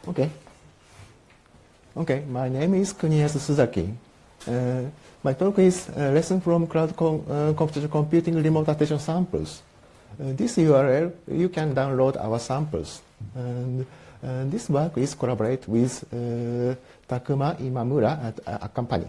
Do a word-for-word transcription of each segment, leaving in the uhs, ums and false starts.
Okay. Okay, my name is Kuniyasu Suzaki. Uh, my talk is a lesson from cloud com uh, computational computing remote attention samples. Uh, this U R L, you can download our samples. And uh, this work is collaborate with uh, Takuma Imamura at a company.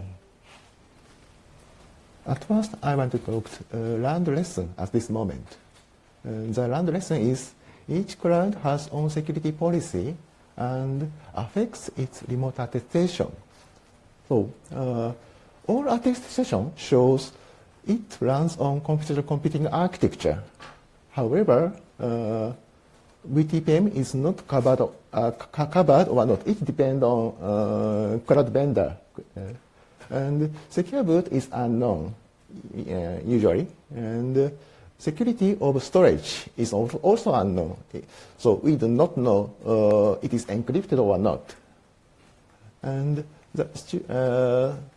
At first, I want to talk uh, round lesson at this moment. Uh, the round lesson is each cloud has own security policy and affects its remote attestation. So, uh, all attestation shows it runs on computational computing architecture. However, uh, V T P M is not covered, uh, covered or not. It depends on uh, cloud vendor. Uh, and secure boot is unknown, uh, usually. And uh, security of storage is also unknown. So we do not know uh, it is encrypted or not. And the, uh,